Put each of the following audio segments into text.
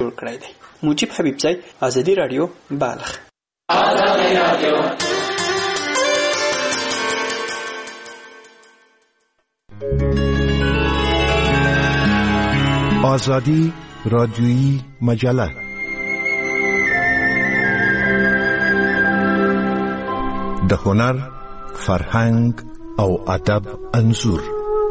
جوړ کړی دی. موجب حبیبزی، آزادی رادیو، بالغ. آزادی رادیویی مجله د هنر، فرهنګ او ادب انځور.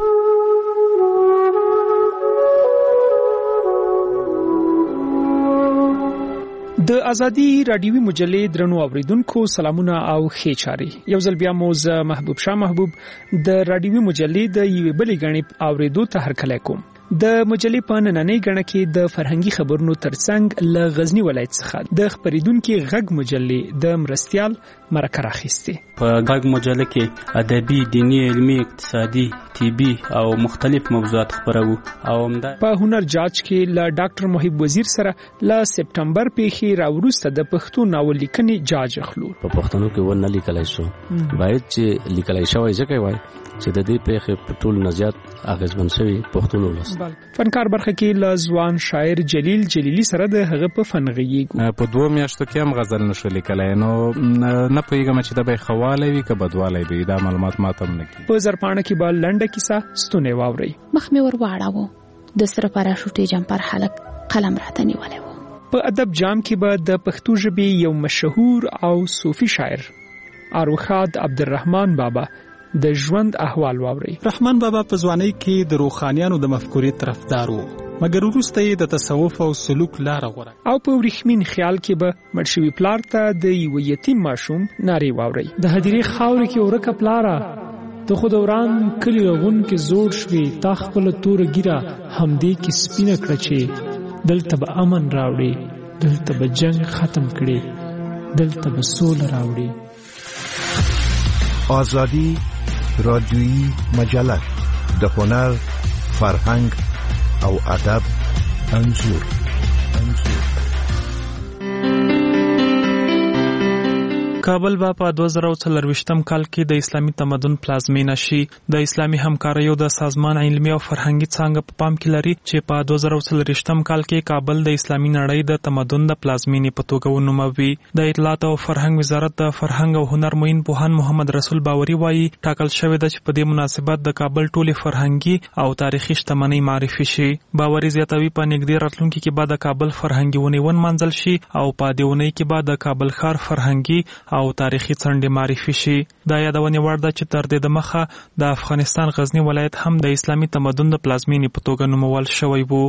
د ازادي رادیوي مجلې درنو اوریدونکو سلامونه او ښه چاري. یو ځل بیا مو زه محبوب شاه محبوب د رادیوي مجلې د یوې بلې غړي اوریدو ته هرکلی کوم. د مجلې په نننۍ غړه کې د فرهنګي خبرونو ترڅنګ له غزنی ولایت څخه د خبرېدونکو غږ مجلې د مرستيال مرکه راخسته. په غږ مجلې کې ادبي، دینی، علمي، اقتصادي، طبي او مختلف موضوعات خبرو. او په هنر جاج کې له ډاکټر محب وزیر سره له سپټمبر پیښې راوروسته د پښتو ناول لیکنې جاج اخلو. په پښتنو کې ونه لیکلای شو، باید چې لیکلای شوی ځکه وای چې د دې پیښې په ټول نزيات اغیزمن شوی پښتون ولس. فنکار برخه کې له ځوان شاعر جلیل جلیلی سره د هغه په فنغږیږو. په 2 میاشتو کې هم غزل نشو لیکلای، نو نه پوهیږم چې د به خواله وي که بدواله وي، دا معلومات ماته هم نه کی. په زرپانه کې به لنډه کیسه ستونه واوري. مخ می ور واړاوه، د سره پاراشوټي جمپر حلق قلم راته نیولې و. په ادب جام کې به د پښتو ژبې یو مشهور او صوفي شاعر اروخاد عبدالرحمن بابا د ژوند احوال واوري. رحمان بابا په ځوانۍ کې د روحانيانو د مفکورې طرفدار و، مګر وروسته یې د تصوف او سلوک لار غوره. او په ورېښمین خیال کې به مرشوي پلار ته د یو یتیم ماشوم نارې واوري. د هدیرې خاورې کې ورکه پلاره، د خود وران کلی رغون کې زوړ شوي، تا خپل تور ګیره همدې کې سپینه کړه چې دلته به امن راوړي، دلته به جنگ ختم کړي، دلته به سوله راوړي. آزادی رادیویی مجله د هنر، فرهنګ او ادب انځور. کابل با په 2024 کال کې د اسلامي تمدن پلازمینه شي. د اسلامي همکاریو د سازمان علمي او فرهنګي څانګه په پام کې لري چې په 2024 کال کې کابل د اسلامي نړۍ د تمدن د پلازمینې په توګه ونوموي. د اطلاعات او فرهنګ وزارت د فرهنګ او هنر معین پوهان محمد رسول باوري وایي ټاکل شوی د چې په دې مناسبت د کابل ټولې فرهنګي او تاریخي شتمنۍ معرفي شي. باوري زیاتوي په نږدې راتلونکي کې به د کابل فرهنګي ونې ونمنځل شي او په دې ونې کې به د کابل ښار فرهنګي او تاریخي څنډې معرفي شي. دا یادونه وړ ده چې تر دې دمخه د افغانستان غزنی ولایت هم د اسلامي تمدن د پلازمینې په توګه نومول شوی وو.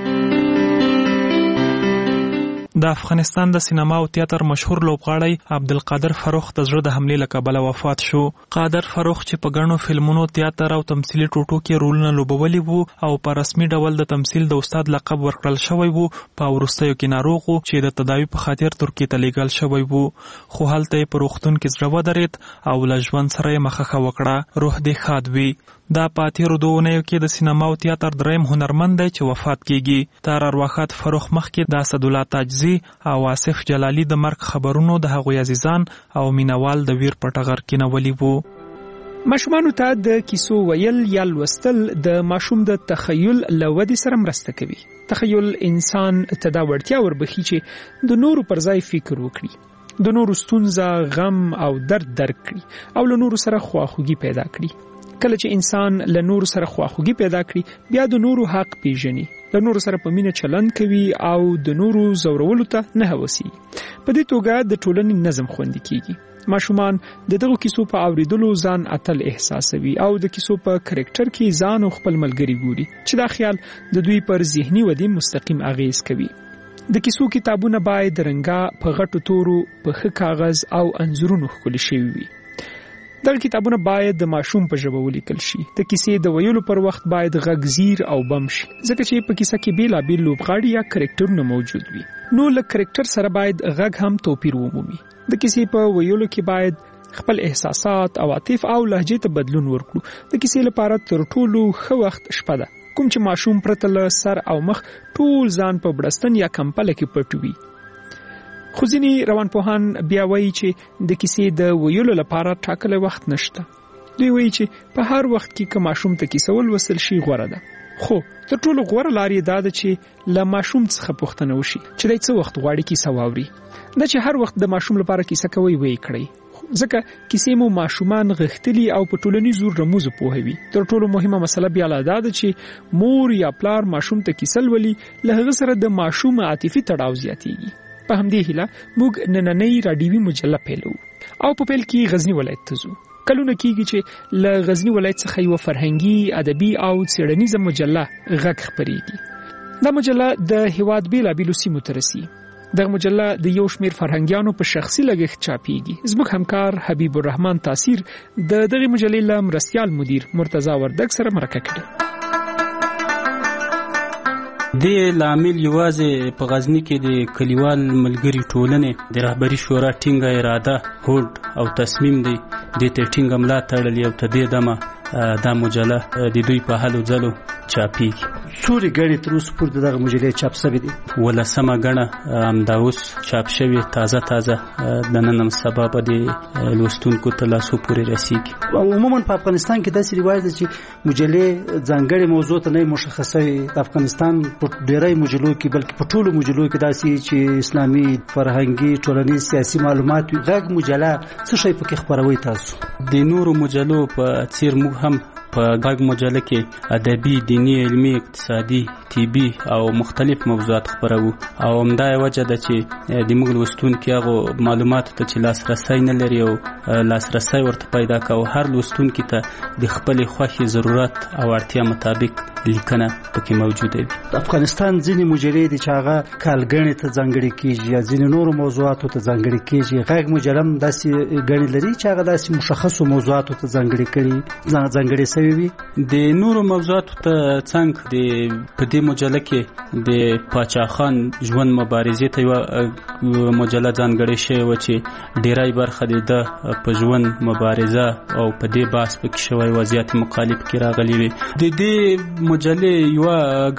د افغانستان د سینما او تیاتر مشهور لوبغاړی عبدالقادر فروخ د زړه د حملې له کبله وفات شو. قادر فروخ چې په ګڼو فلمونو، تیاتر او تمثیلي ټوټو کې رولونه لوبولي وو او په رسمي ډول د تمثیل د استاد لقب ورکړل شوی وو، په وروستیو کې ناروغ وو چې د تداوی په خاطر ترکیې ته لیږل شوی وو، خو هلته یې په روغتون کې زړه ودرېد او له ژوند سره یې مخه وکړه. روح دې ښاد وي. دا په تیرو 2 اونیو کې د سینما او تیاتر دریم هنرمند دی چې وفات کیږي. تر ارواښاد فروخ مخکې د اسدالله تاجزي او آصف جلالی د مرګ خبرونو د هغوی عزیزان او مینوال د ویر په ټغر کې نولي وو. ماشومانو ته د کیسو ویل یا لوستل د ماشوم د تخیل له ودې سره مرسته کوي. تخیل انسان ته دا وړتیا وربخي چې د نورو پر ځای فکر وکړي، د نورو ستونزه، غم او درد درک کړي او له نورو سره خواخوږي پیدا کړي. کله چې انسان له نورو سره خواخوږي پیدا کړي، بیا د نورو حق پیژني، له نورو سره په مینه چلند کوي او د نورو زورولو ته نه هوسي. په دې توګه د ټولنې نظم خوندي کیږي. ماشومان د دغه کیسو په اوریدلو ځان اتل احساسوي او د کیسو په کریکټر کې ځان او خپل ملګری ګوري چې دا خیال د دوی پر ذهني ودې مستقیم اغیز کوي. د کیسو کتابونه باید رنګا په غټو تورو، په ښه کاغذ او انځورونو ښکلي شوي وي. دغه کتابونه باید د ماشوم په ژبه ولیکل شي. د کیسې د ویلو پر وخت باید غږ زیر او بم شي، ځکه چې په کیسه کې بیلابیل لوبغاړي یا کریکټرونه موجود وي. نو له کریکټر سره باید غږ هم توپیر ومومي. د کیسې په ویلو کې باید خپل احساسات، عواطف او لهجې ته بدلون ورکړو. د کیسې لپاره تر ټولو ښه وخت شپه ده، کوم چې ماشوم پرته له سر او مخ ټول ځان په بړستن یا کمپله کې پټ وي. خو ځینې روانپوهان بیا وایي چې د کیسې د ویلو لپاره ټاکلی وخت نشته. دوی وایي چې په هر وخت کې که ماشوم ته کیسه ولوستل شي غوره ده. خو تر ټولو غوره لار یې دا ده چې له ماشوم څخه پوښتنه وشي چې دی څه وخت غواړي کیسه واوري. دا چې هر وخت د ماشوم لپاره کیسه کوي وی کړئ، ځکه کیسې مو ماشومان غښتلي او په ټولنیزو رموزو پوهوي. تر ټولو مهمه مسله بیا لا دا ده چې مور یا پلار ماشوم ته کیسه لولي، له هغه سره د ماشوم عاطفي تړاو زیاتېږي. په همدې هیله موږ نننۍ راډیوي مجله پیلو او په پیل کې غزنی ولایت ته ځو. کلونه کېږي چې له غزنی ولایت څخه یو فرهنګي، ادبي او څېړنیزه مجله غږ خپرېږي. دا مجله د هیواد بیلابېلو سیمو ته رسي. دغه مجله د یو شمېر فرهنګیانو په شخصي لګښت چاپېږي. زموږ همکار حبیب الرحمن تاثیر د دغه مجلې له مرستیال مدیر مرتضی وردګ سره مرکه کړې. د لامل یوازې په غزنی کې د کلیوال ملګری ټولنې د رهبری شورا ټینګه اراده، هوډ او تصمیم دی د ته ټینګه ملا تړلې او ته دې دمه دا مجله د دوی په هلو ځلو چاپیږي. څوري غړي تر اوسه پورې دغه مجلې چاپ شوې دي. 18مه غړه همدا اوس چاپ شوې، تازه د نن سبا به د لوستونکو ته لاسو پورې رسیږي. عموما په افغانستان کې داسې رواج دی چې مجلې ځانګړې موضوع ته نه مشخصه وي. د افغانستان په ډېرای مجلو کې بلکې په ټولو مجلو کې داسې چې اسلامي، فرهنګي، ټولنیز، سیاسي معلومات وي. غږ مجله څه شی پکې خپروي تاسو؟ د نورو مجلو په څیر موږ هم په غږ مجله کې ادبي، دینی، علمي، اقتصادي، طبي او مختلف موضوعات خپرو. او همدا وجه ده چې د موږ لوستونکي هغه معلوماتو ته چې لاسرسی نه لري او لاسرسی ورته پیدا کوي، هر لوستونکي ته د خپل خوښې، ضرورت او اړتیا مطابق لیکنه پکې موجوده وي. د افغانستان ځینې مجلې دي چې هغه کالګڼې ته ځانګړې کیږي یا ځینې نورو موضوعاتو ته ځانګړې کیږي. غږ مجله هم داسې ګڼې لري چې هغه داسې مشخصو موضوعاتو ته ځانګړې شوې وي. د نورو موضوعاتو ته څنګه په دې مجله کې د پاچا خان ژوند مبارزې ته یو مجله ځانګړې شوې وه چې ډیری برخه د په ژوند مبارزه او په دې بحث پکې شوی وضعیت مقالب کې راغلي وي. د دې مجلې یوه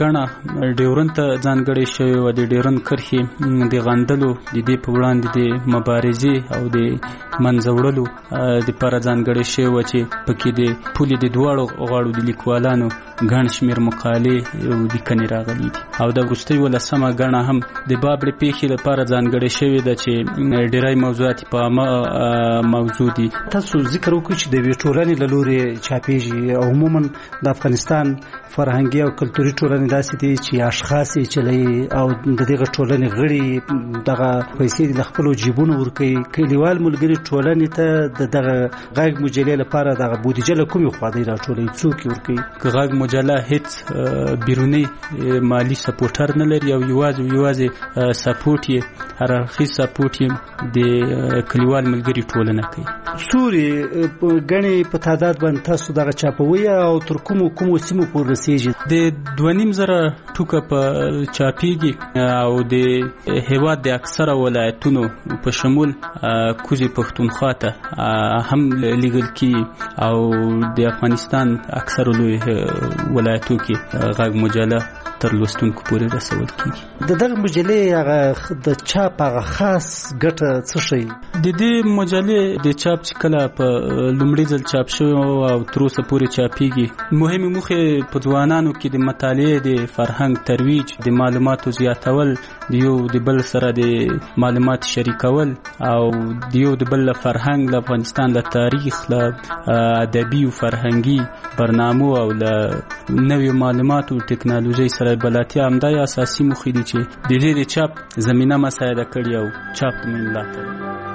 ګڼه ډیورن ته ځانګړې شوې وه. د ډیورن کرښې د غندلو د دې په وړاندې د مبارزې او د منځه وړلو دپاره ځانګړې شوې وه چې پکې د پولې د دواړو غاړو د لیکوالانو ګڼ شمېر مقالې او لیکنې راغلي دي. او د وروستۍ 18مه ګڼه هم د بابړې پیښې لپاره ځانګړې شوې ده چې ډېری موضوعات په عامه موضوع دي. تاسو ذکر وکړئ چې د یوې ټولنې له لورې چاپېږي او عموما د افغانستان فرهنګي او کلتوري ټولنې داسې دي چې اشخاص یې چلوي او د دغه ټولنې غړي دغه پیسې د خپلو جیبونو ورکوي. کلیوال ملګري ټولنې ته د دغه غږ مجلې لپاره دغه بودیجه له کومې خوا دی راټولوي؟ څوک یې ورکوي؟ غږ مجله هیڅ بیرونی مالی سپورټر نه لري او یوازې سپورټ یې هررخي سپورټ یې د کلیوال ملګري ټولنه کوي. سوري غني په تعداد باندې تاسو دغه چاپوي او تر کومو سیمو پورې رسیږي؟ د 2.5 ټوکه په چاپیږي او د هیواد د اکثره ولایتونو په شمول کوزي پښتونخوا ته هم لیږل کی او د افغانستان اکثر لوی ولایتو کې غږ مجله تر لوستونکو پورې رسول کیږي. د دغه مجلې هغه د چاپ هغه خاص ګټه څه شي؟ د دې مجلې د چاپ چې کله په لومړي ځل چاپ شوی او تر اوسه پورې چاپیږي، مهمه موخه په ځوانانو کې د مطالعې، د فرهنګ ترویج، د معلوماتو زیاتول، د یو د بل سره د معلومات شریکول او د یو د بل فرهنګ، له افغانستان له تاریخ، له ادبي او فرهنګي برنامو او له نوې معلوماتو ټکنالوژي سره بلاتیا. همدا اساسي موخې دي چې د دې چاپ زمينه مساعده کړي او چاپ ته ملاتړ.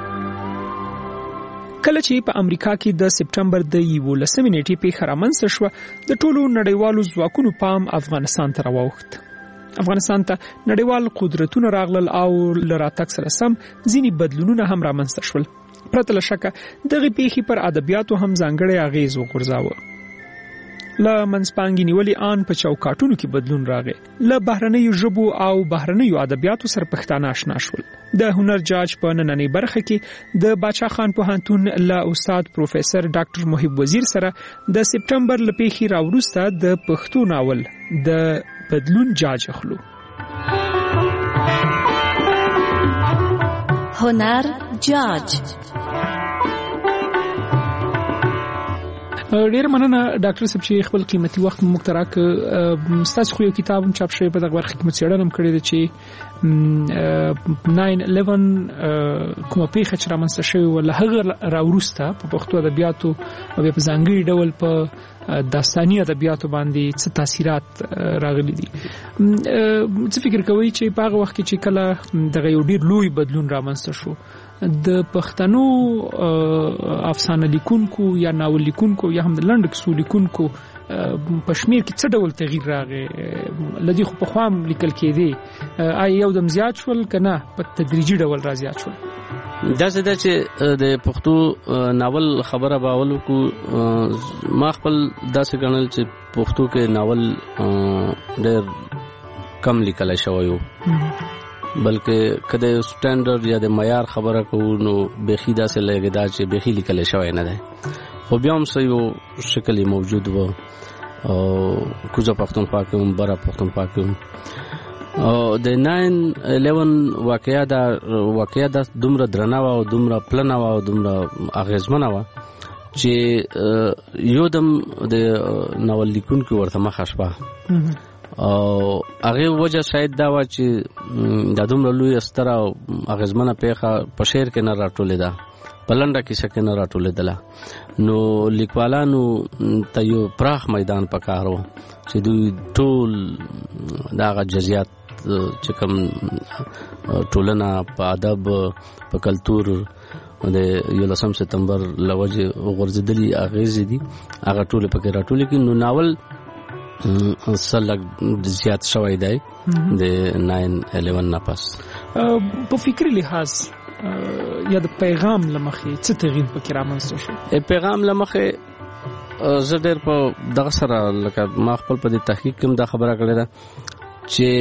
کله چې په امریکا کې د سپټمبر د 11 نیټې پیښه رامنځته شوه، د ټولو نړیوالو ځواکونو پام افغانستان ته راووخت. افغانستان ته نړیوال قدرتونه راغلل او له راتګ سره سم ځینې بدلونونه هم رامنځته شول. پرته له شکه دغه پیښې پر ادبیاتو هم ځانګړی اغیز وغورځاوه. له منځپانګې نیولې آن په چوکاټونو کې بدلون راغی. له بهرنیو ژبو او بهرنیو ادبیاتو سره پښتانه آشنا شول. د هنر جاج په نننۍ برخه کې د باچا خان پوهنتون له استاد پروفیسور ډاکټر محب وزیر سره د سپټمبر له پیښې راوروسته د پښتو ناول د بدلون جاج اخلو. هنر جاج ډیر مننه ډاکټر صاحب چې خپل قیمتي وخت موږ ته راکړ. ستاسو خو یو کتاب هم چاپ شوی په دغه برخه کې څېړنه هم کړې ده چې 9/11 کومه پیښه چې رامنځته شوې وه هغه راوروسته په پښتو ادبیاتو او په ځانګړي ډول په داستاني ادبیاتو باندې څه تاثیرات راغلي دي. څه فکر کوئ چې په هغه وخت کې چې کله دغه یو ډیر لوی بدلون رامنځته شو د پښتنو افسانه لیکونکو یا ناول لیکونکو یا هم د لنډ کیسو لیکونکو په شمیر کې څه ډول تغییر راغی؟ لدی خو په خوام لیکل کېدی آیا یو دم زیات شول کنه په تدریجي ډول را زیات شول؟ دا څه ده چې د پښتو ناول خبره باول کو ما خپل داسې ګڼل چې پښتو کې ناول ډېر کم لیکل شوی وو، بلکې کله سټانډرډ یا د معیار خبره کوو نو بخی داسې لګی دا چې بخی لیکل شوی نه ده، خو بیا هم څه یو شکل موجود و او کوزه پښتونخوا کې هم بره پښتونخوا کې هم د 9/11 واقعیا دا دومره درنه او دومره پلنه او دومره اغیزمنه و چې یو دم د ناول لیکونکو ورته مخه شوه او هغه وجه شاید دا و چې د دومره لوی ستره او اغیزمنه پیښه په شعر کې نه راټولې ده، په لنډه کیسه کې نه راټولې ده، نو لیکوالانو ته یو پراخ میدان پکارو چې دوی ټول دغه جزئیات چې کوم ټولنه په ادب په کلچر د 11 سپتمبر لوجه غورځېدلي اغیزې دي هغه ټول پکې راټول کې نو ناول سلګ زیات شوی دی د 9/11 نه پس. په فکری لحاظ یا د پیغام لمخې څه تغییر پکې رامنځته شو؟ پیغام لمخې زه ډېر په دغه سره لکه ما خپل په دې تحقیق کې دا خبره کړې ده چې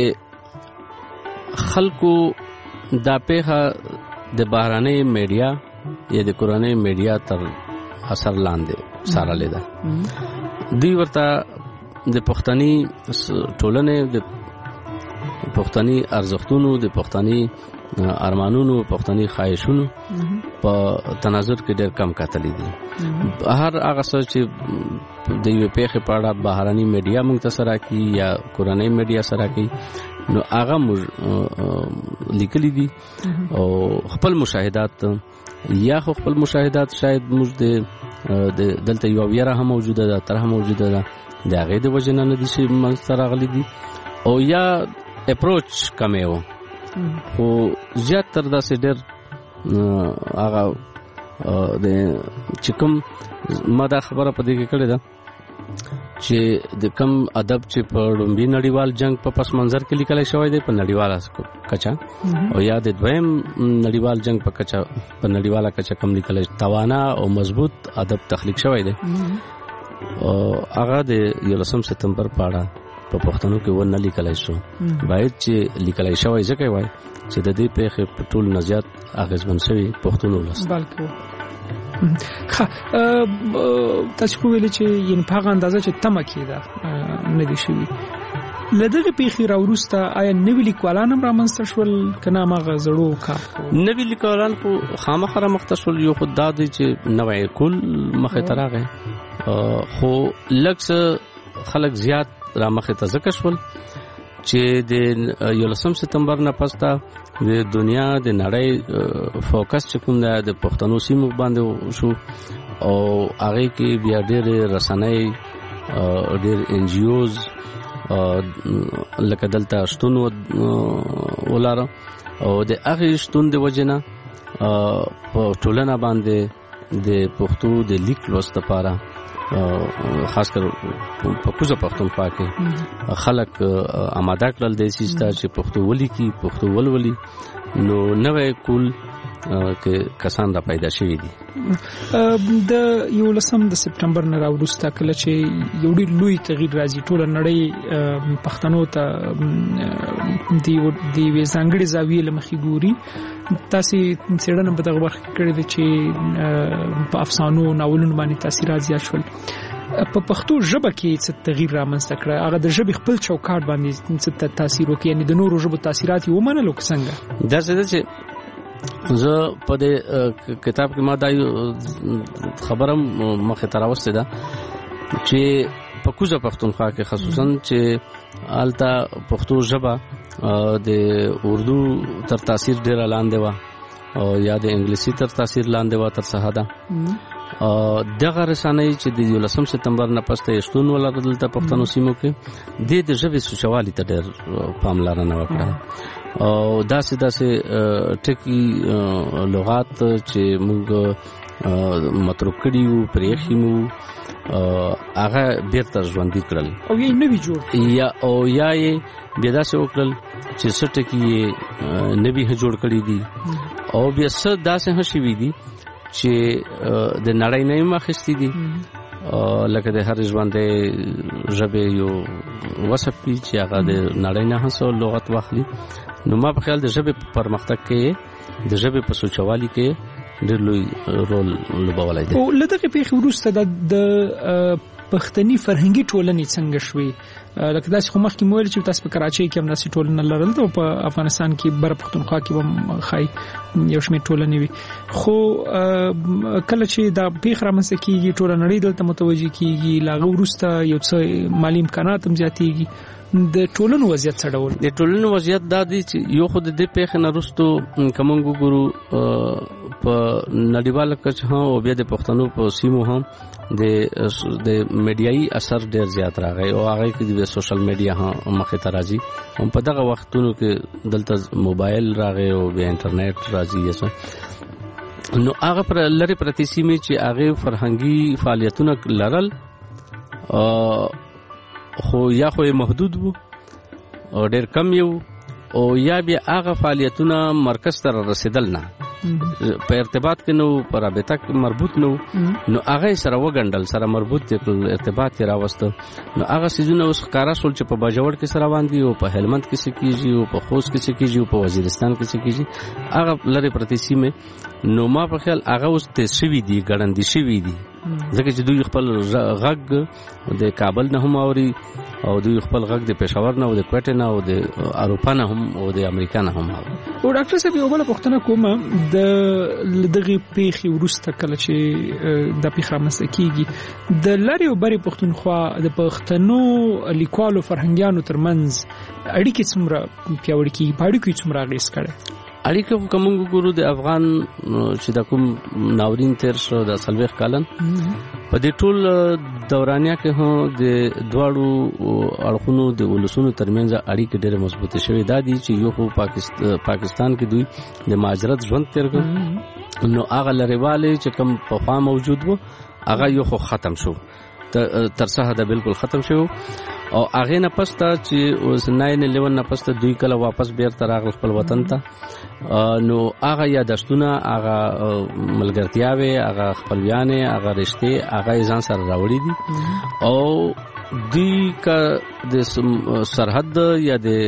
خلکو دا پیښه د بهراني میډیا یا د کورنۍ میډیا تر اثر لاندې سره لیدا. دوی ورته د پښتني ټولنې د پښتني ارزښتونو د پښتني ارمانونو پښتني خواهشونو په تناظر کې ډېر کم کتلې دي. هر هغه څه چې د یو پیښې په اړه بهراني میډیا موږ ته سره کوي یا کورنۍ میډیا سره کوي نو هغه موږ لیکلي دي او خپل مشاهدات یا خپل مشاهدات شاید موږ د دلته یو ویره هم موجوده ده طرح موجوده ده د هغه د وجنه نه دي چې موږ سره غلي دي او یا اپروچ کمه و خو زیات تر داسې ډېر هغه د چکم ما دا خبره په دې کې کړې ده چې د کم ادب چې په لومړي نړیوال جنگ په پس منظر کې لیکل شوی دی په نړیواله کچا او یا د دویم نړیوال جنگ په کچا په نړیواله کچا کم لیکل توانا او مضبوط ادب تخلیق شوی دی او هغه د 11 سپتمبر په اړه په پښتنو کې ونه لیکل شو باید چې لیکل شوی ځکه وای چې د دې پیښې په ټول نزيات اغیزمن شوی پښتون ولس بلکې تاسو ویل چې ین په هغه اندازه چې تمه کېده نه دي شوی لدغه پیښې راوروسته آیا نوی لیکوالان هم رامنځته شول کنه ماغه زړو کار نوی لیکوالان په خامخره مختصول یو خود دادی چې نوې کول مخه تراغه خو لکه خلک زیات را مخه ته ذکر شول چې د 11 سپتمبر نه پسته د دنیا د نړۍ فوکس چې کوم د پښتنو سیمو باندې شو او هغه کې بیا ډېر رسنۍ ډېر ان جی اوز لکه دلته شتون ولاره او د هغه شتون د وجنه په ټولنه باندې د پښتو د لیک لوست لپاره خاص کر په کوزه پښتونخوا کې خلک آماده کړل د سیستا چې پښتو ولي کی پښتو ولولي نو نوې کول کې کسان را پیدا شوي دي. د 11 سپتمبر نه راوروسته کله چې یو ډېر لوی تغییر راځي ټول نړۍ پښتنو ته دی ځانګړي زاویې لمخې ګوري. تاسو څېړنه په دغه وخت کې کړې ده چې په افسانو ناولونو باندې تاثیرات زیات شول. په پښتو ژبه کې څه تغییر رامنځته کړ؟ هغه د ژبې خپل چوکاټ باندې څه تاثیر وکړ؟ یعنی د نورو ژبو تاثیرات یې ومنلو څنګه؟ دا څه ده چې زه په دې کتاب کې ما دا خبرم مخه تراوسته ده چې په کوزه پښتونخوا کې خصوصا چې التا پښتو ژبه د اردو تر تاثیر ډیر لاندې و او یا د انګلیسي تر تاثیر لاندې و تر څه حدا دغه رسنۍ چې د 11 سپتمبر نه پسته شتون ولرل د پښتنو سیمو کې د ژبې سوچوالي ته ډیر پاملرنه وکړه او داسې ټکی لغات چې موږ متروک کړیو پرېخیمو هغه بیرته ژوندۍ کړل او یې نوی جوړ یا یې بیا داسې وکړل چې څه ټکي نوی جوړ کړي دي او بیا څه داسې هم شوي دي چې د نړۍ نه یې اخیستي دي لکه د هر ژوندۍ ژبې یو وصف وي چې هغه د نړۍ نه هم څه لغت واخلي. نو ما په خیال د ژبې په پرمختګ کې د ژبې په سوچوالي کې ډېر لوی رول لوبولی دی. او له دغې پیښې وروسته د پښتني فرهنګي ټولنې څنګه شوې؟ لکه داسې خو مخکې مو ویل چې تاسو په کراچۍ کې هم داسې ټولنه لرل او په افغانستان کې بره پښتونخوا کې هم ښایي یو شمېر ټولنې وي، خو کله چې دا پیښه رامنځته کېږي ټوله نړۍ دلته متوجه کېږي، له هغه وروسته یو څه مالي امکانات هم زیاتېږي. د ټولنو وضعیت څه ډول؟ د ټولنو وضعیت دا دی چې یو خو د دې پیښې نه وروسته که موږ وګورو په نړیواله کچه هم او بیا د پښتنو په سیمو هم د میډیایي اثر ډیر زیات راغی او هغه کې د سوشل میډیا هم مخې ته راځي. هم په دغه وختونو کې دلته موبایل راغی او بیا انټرنیټ راځي. نو هغه پر لری پرتی سیمې چې هغه فرهنګي فعالیتونه لرل خو یا خو محدود وو او ډیر کم یو او یا بیا هغه فعالیتونه مرکز ته رسیدل نه په ارتباط کې نو پر رابطه کې مربوط نو هغه سره وګڼل سره مربوط دي ارتباط یې راوسته. نو هغه سيزونه اوس ښکارا شول چې په باجوړ کې سره باندې او په هلمند کې څه کیږي او په خوست کې څه کیږي او په وزیرستان کې څه کیږي هغه لری پرتی سیمه. نو ما په خیال هغه اوس تیز شوي دي ګړندې شوي دي ځکه چې دوی خپل غږ د کابل نه هم اوري او دوی خپل غږ د پېښور نه او د کوټې نه او د اروپا نه هم او د امریکا نه هم اوري. او ډاکټر صاحب یو بل پوښتنه کومه د دغه پیښې وروسته کله چې د پیښه رامنځته کیږي د لری او بری پښتونخوا د پښتنو لیکوالو فرهنګیانو ترمنځ اړیکې څومره پیاوړې کیږي؟ په اړیکو څومره اغېز کړي؟ اړیکه کوم ګورو د افغان چې د کوم ناورین تیر شو د 40 کالن په دې ټول دورانیا کې هم د دواړو اړخونو د ولسونو ترمنځ اړیکې ډېرې مضبوطې شوې دا دي چې یو خو پاکستان کې دوی د مهاجرت ژوند تیر کړ نو هغه لریواله چې کوم په خوا موجود وو هغه یو خو ختم شو تر څه حد بالکل ختم شو او هغه نه پسته چې اوس 9/11 نه پسته دوی کله واپس بیرته راغل خپل وطن ته نو هغه یادښتونه هغه ملګرتیاوي هغه خپلویانه هغه رشته هغه ځان سره راوړي دي او دوی کا د سرحد یا د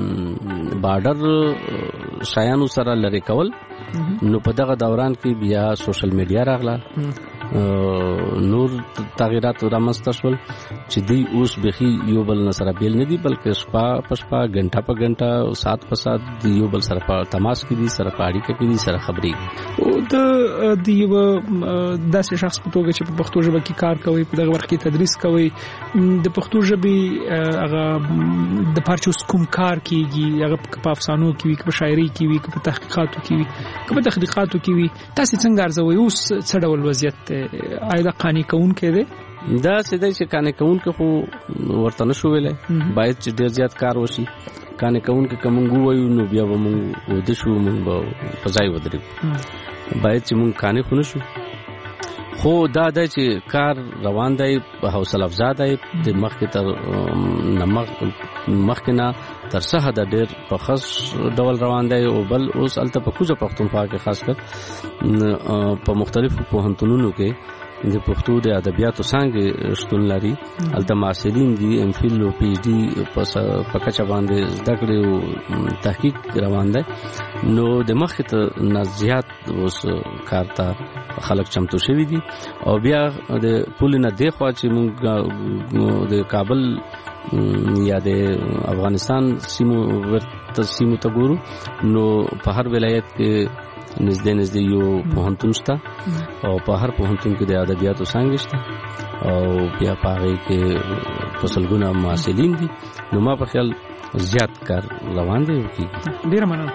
بارډر شایانو سره لری کول. نو په دغه دوران کې بیا سوشل میډیا راغله نور تغیرات رامنځته شول چې دوی اوس بخي یو بل سره بیل نه دي بلکې شپه په شپه غنټه په غنټه سات په سات یو بل سره په تماس کې دي سره پاړی کې دي سره خبري. او د یو داسې شخص په توګه چې په پښتو ژبه کې کار کوي په دغه وخت کې تدریس کوي د پښتو ژبې هغه د پارچوس کوم کار کیږي هغه په افسانو کې وي په شاعري کې وي په تحقیقاتو کې وي په تحقیقاتو کې وي تاسو څنګه ارزوي اوس څه ډول وضعیت آیا قانوني کون کې دی؟ دا سیده چې قانوني کون کې خو ورته نشو ویلې باید چې ډیر زیات کار وشي. قانوني کون کې کوم وایو نو بیا به موږ ود شو موږ په ځای ودرې باید چې موږ قانوني خو نشو خو دا د چې کار روان دی په حوصله افزا دی د مخکې تر مخکنه تر څه د ډېر په خاص ډول روان دی او بل اوس الته په کوزه پښتونخوا کې خاص کر په مختلفو پوهنتونونو کې د پښتو د ادبیاتو څنګه شتون لري الته معاصرین دي ام فیل او پی ایچ ډي په کچه باندې زده کړې او تحقیق روان دی. نو د مخکې ته نه زیات اوس کار ته خلک چمتو شوي دي او بیا د پول نه دی خوا چې موږ د کابل یا د افغانستان سیمو ته ګورو نو په هر ولایت کې نږدې یو پوهنتون شته او په هر پوهنتون کې د ادبیاتو څانګې شته او بیا په هغې کې په سلګونه محصلین دي. نو ما په خیال زیات کار روان دی. ډېره مننه.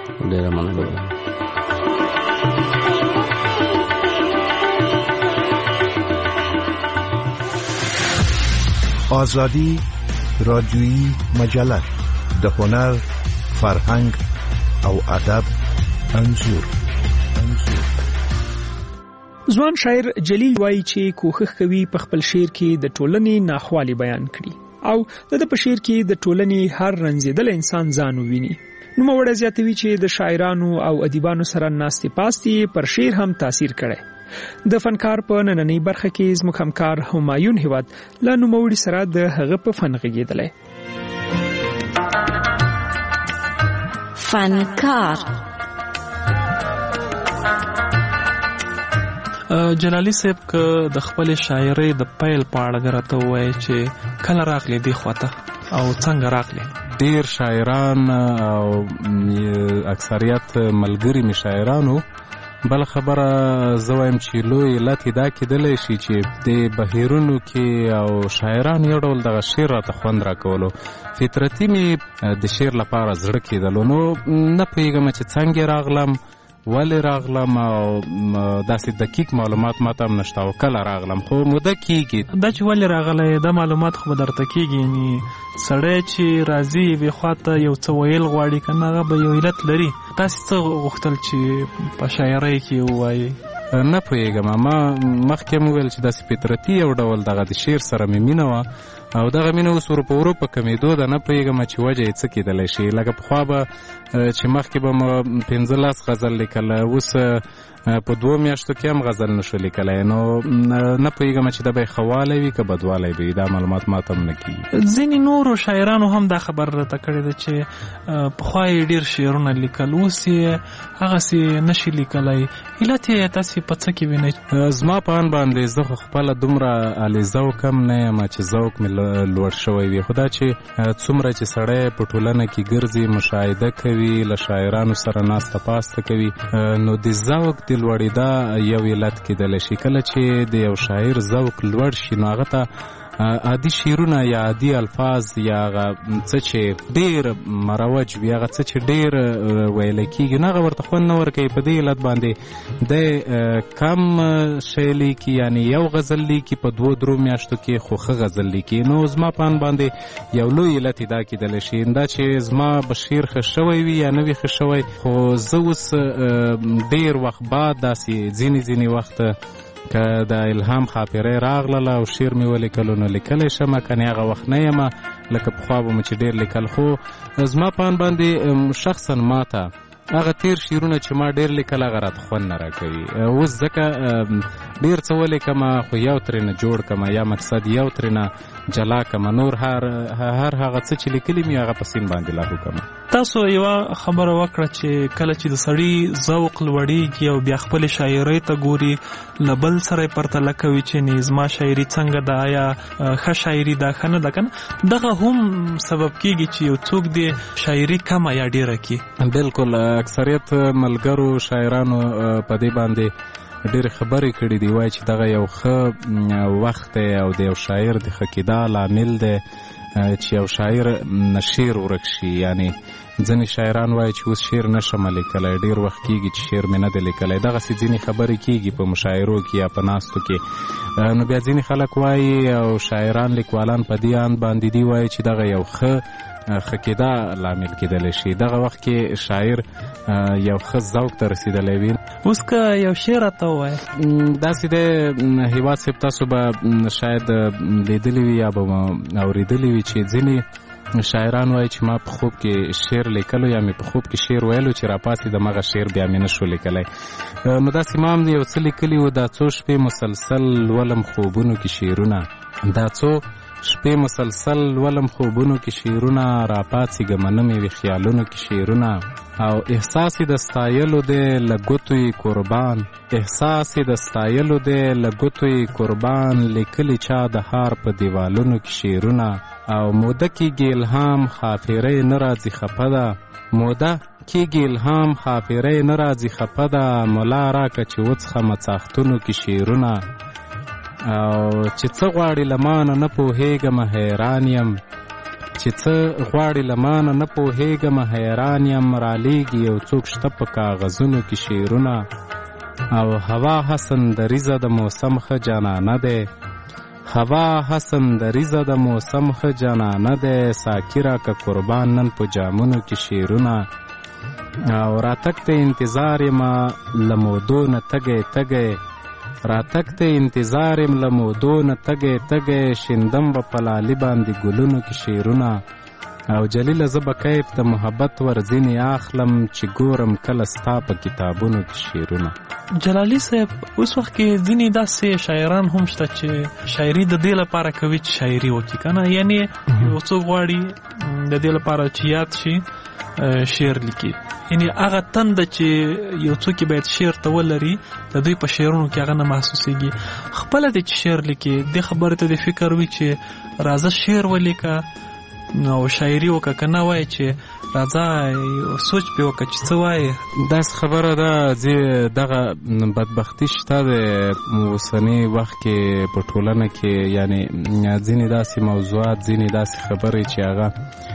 آزادی رادیویی مجله د هنر، فرهنګ او ادب انځور. ځوان شاعر جلیل وایي چې کوښښ کوي په خپل شعر کې د ټولنې ناخوالې بیان کړي او د په شعر کې د ټولنې هر رنځېدل انسان ځان وویني. نوموړی زیاتوي چې د شاعرانو او ادیبانو سره ناستې پاستې پر شعر هم تاثیر کړی. د فنکار په نننۍ برخه کې زموږ همکار همایون هیواد له نوموړي سره د هغه په فن غږېدلی. فنکار جلالی صاحب که د خپل شاعرۍ د پیل په اړه راته ووایي چې کله راغلی دې خواته او څنګه راغلی؟ ډېر شاعران او اکثریت ملګري مې شاعرانو. بل خبره زه وایم چې لوی علت یې دا کېدلی شي چې د بهیرونو کې او شاعران یو ډول دغه شعر راته خوند راکولو. فطرتي مې د شعر لپاره زړه کېدلو. نو نه پوهېږم چې څنګه راغلم، ولې راغلم او داسې دقیق معلومات ماته هم نشته او کله راغلم، خو موده کېږي. دا چې ولې راغلی دا معلومات خو به درته کېږي. یعنې سړی چې راځي یوې خواته یو څه ویل غواړي که نه هغه به یو علت لري. تاسې څه غوښتل چې په شاعرۍ کې ووایي؟ نه پوهېږم. ما مخکې هم وویل چې داسې فطرتي یو ډول دغه د شعر سره مې مینه وه او دغه مینه اوس ورو په کمېدو ده. نه پوهېږم چې وجه یې څه کېدلی شي. لکه پخوا به چې مخکې به مو 15 غزل لیکل، اوس په 2 میاشتو کې هم غزل نشو لیکلی. نو نه پوهېږم چې دا به یې ښه والی وي که بدوالی به وي. دا معلومات ماته هم نه کېږي. ځینې نورو شاعرانو هم دا خبر راته کړې ده چې پخوا یې ډېر شعرونه لیکل، اوس یې هغسې نشي لیکلی. علت یې تاسې په څه کې وینئ؟ زما په ان باندې زه خو خپله دومره اهل ذوق هم نه یم چې ذوق مې لوړ شوی وي. خو دا چې څومره چې سړی په ټولنه کې ګرځي، مشاهده کوي، له شاعرانو سره ناسته پاسته کوي، نو د ذوق د لوړېدا یو علت کېدلی شي. کله چې د یو شاعر ذوق لوړ شي نو هغه ته عادي شعرونه یا عادي الفاظ یا هغه څه چې ډېر مروج وي، هغه څه چې ډېر ویلی کېږي نو هغه ورته خوند نه ورکوي. په دې علت باندې د کم شی لیکي، یعنې یو غزل لیکي په 2-3 میاشتو کې، خو ښه غزل لیکي. نو زما په ان باندې یو لوی علت یې دا کېدلی شي دا چې زما به شعر ښه شوی وي یا نه وي ښه شوی. خو زه اوس ډېر وخت بعد داسې ځینې وخت که د الهام خاطرې راغله او شعر مې ولیکلو نو لیکلی شم، کنې هغه وخت نه یم لکه پخوا به مو چې ډېر لیکل. خو زما په ان باندې شخصا ماته هغه تیر شعرونه چې ما ډېر لیکل هغه راته خوند نه راکوي. اوس ځکه ډېر څه ولیکم خو یو ترېنه جوړ کړم یا مقصد یو ترېنه جلا کړم، نور هر هغه څه چې لیکلي مې هغه په سین باندې لاګو کړم. تاسو یوه خبره وکړه چې کله چې د سړي ذوق لوړېږي او بیا خپلې شاعرۍ ته ګوري له بل سره یې پرتله کوي چې زما شاعري څنګه ده، یا ښه شاعري ده ښه نه ده که نه، دغه هم سبب کېږي چې یو څوک د شاعري کمه یا ډېره کړي. بلکل اکثریت ملګرو شاعرانو په دې باندې ډېرې خبرې کړي دي، وایي چې دغه یو ښه وخت دی او د یو شاعر د ښه کېدا لامل دی چې یو شاعر نه شعر ورک شي. یعنې ځینې شاعران وایي چې اوس شعر نشم لیکلی، ډېر وخت کېږي چې شعر مې نه دی لیکلی. دغسې ځینې خبرې کېږي په مشاعرو کې یا په ناستو کې. نو بیا ځینې خلک وایي او شاعران لیکوالان په دې اند باندې دي وایي چې دغه یو ښه کېدا لامل کېدلی شي. دغه وخت کې شاعر یو ښه ذوق ته رسېدلی وي. اوس که یو شعر راته ووایه داسې دی هیواد صاحب، تاسو به شاید لیدلی وي یا به اورېدلی وي چې ځینې شاعران وایي چې ما په خوب کې شعر لیکلو یا مې په خوب کې شعر ویلو چې راپاسې دمغه شعر بیا مې نشو لیکلی. نو داسې ما هم یو څه لیکلي وو، دا څو شپې مسلسل لولم خوبونو کې شعرونه، دا څو شپې مسلسل لولم خوبونو کې شعرونه، راپاڅېږمه نه مې وي خیالونو کې شعرونه، او احساس د ستایلو دی لګوتوی قربان، احساس د ستایلو دی لګوتوی قربان، لیکلی چا د هار په دیوالونو کې شعرونه. او موده کېږي الهام خافیری نه راځي خفه ده، موده کېږي الهام خافیری نه راځي خفه ده، ملا راکه چې وڅښمه څاښتونو کې شعرونه. او چې څه غواړي له مانه نه پوهېږم حیران یم، چې څه غواړي له مانه نه پوهېږم حیران یم، رالیږي یو څوک شته په کاغذونو کې شعرونه. او هوا حسن دریزه د موسم ښه جانانه دی، هوا حسن دریزه د موسم ښه جانانه دی، ساقي راکه قربان نن په جامونو کې شعرونه. او راتګ ته انتظار یمه له مودو نه تږی تږی، راتګ ته انتظار یم له مودو نه تږی تږی، شیندم به په لالي باندې ګلونو کې شعرونه. او جلیله زه به کیف د محبت ورځینې اخلم، چې ګورم کله ستا په کتابونو کې شعرونه. جلالي صاحب اوس وخت کې ځینې داسې شاعران هم شته چې شاعري د دې لپاره کوي چې شاعري وکړي که نه، یعنې یو څوک غواړي د دې لپاره چې یاد شي شعر لیکي، یعنی هغه تنده چې یو څوک باید شعر ته ولري د دوی په شعرونو کې هغه نه محسوسېږي. خپله د چې شعر لیکي دې خبرې ته د فکر وي چې راځه شعر ولیکه او شاعري وکړه، که نه وایي چې راځه سوچ پې وکړه چې څه وایي. داسې خبره ده چې دغه بدبختي شته د اوسني وخت کې په ټولنه کې، یعنی ځینې داسې موضوعات، ځینې داسې خبرې چې هغه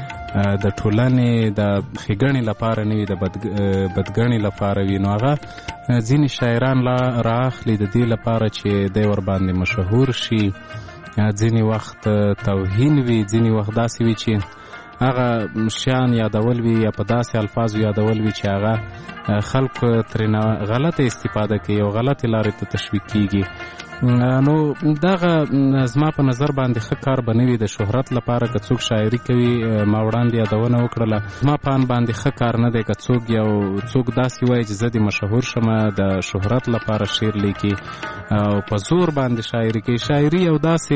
د ټولنې د ښېګڼې لپاره نه وي، د بدګڼې لپاره وي، نو هغه ځینې شاعران رااخلي د دې لپاره چې دی ورباندې مشهور شي. ځینې وخت توهین وي، ځینې وخت داسې وي چې هغه شیان یادول وي یا په داسې الفاظو یادول وي چې هغه خلق ترېنه غلطه استفاده کوي او غلطې لارې ته تشویق کېږي. نو دغه زما په نظر باندې ښه کار به نه وي د شهرت لپاره. که څوک شاعري کوي، ما وړاندې یادونه وکړله، زما په ان باندې ښه کار نه دی که څوک داسې وایي چې زه د مشهور شمه د شهرت لپاره شعر لیکي او په زور باندې شاعري کوي. شاعري یو داسې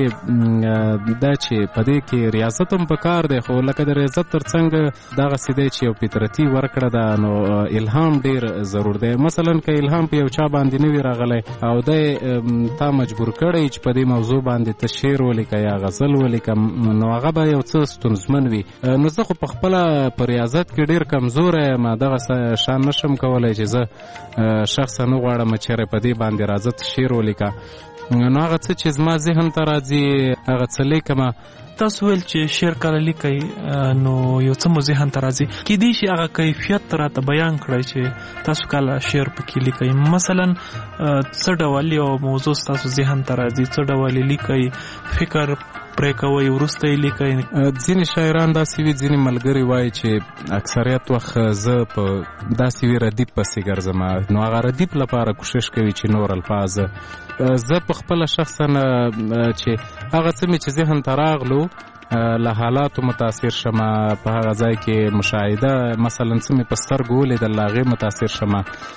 ده چې په دې کې ریاضت هم په کار دی، خو لکه د ریاضت تر څنګ دغسې دی چې یو فطرتي ورکړه ده، نو الهام ډېر ضرور دی. مثلا که الهام په یو چا باندې نه وي راغلی او دی تا مجبور کړی چې په دې موضوع باندې ته شعر ولیکه یا غزل ولیکه، نو هغه به یو څه ستونزمن وي. نو زه خو په خپله په ریاضت کې ډېر کمزوری یم، دغه شان نشم کولی چې زه شخصا نه غواړم چېرې په دې باندې راځه ته شعر ولیکه. نو هغه څه چې زما ذهن ته راځي هغه څه لیکمه. تاسو ویل چې شعر کله لیکئ نو یو څه مو ذهن ته راځي، کیدای شي هغه کیفیت راته بیان کړئ چې تاسو کله شعر پکې لیکئ. مثلا څه ډول یو موضوع تاسو ذهن ته راځي، څه ډول لیکئ، فکر پرې کوئ وروسته یې لیکئ. ځینې شاعران داسې وي، ځینې ملګري وایي چې اکثریت وخت زه په داسې وي ردیف پسې ګرځم، نو هغه ردیف لپاره کوشش کوي چې نور الفاظ زه په خپله شخصا چې هغه څه مې چې ذهن ته راغلو له حالاتو متاثر شمه، په هغه ځای کې مشاهده مثلا څه مې په سترګو ولیدل له هغې متاثر شمه،